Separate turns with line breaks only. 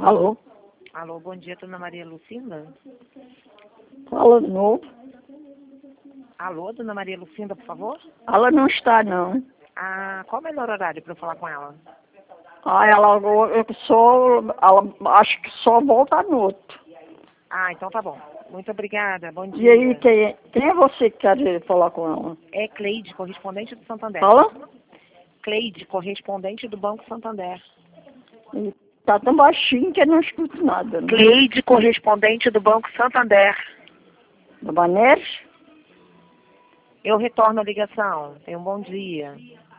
Alô?
Alô, bom dia, dona Maria Lucinda?
Fala de novo.
Alô, dona Maria Lucinda, por favor?
Ela não está, não.
Ah, qual o melhor horário para eu falar com ela?
Ah, ela acho que só volta à noite.
Ah, então tá bom. Muito obrigada, bom
E
dia.
aí, quem é você que quer falar com ela?
É Cleide, correspondente do Santander.
Fala?
Cleide, correspondente do Banco Santander.
E tá tão baixinho que eu não escuto nada, né?
Cleide, correspondente do Banco Santander.
Do Baneres?
Eu retorno a ligação. Tenha um bom dia.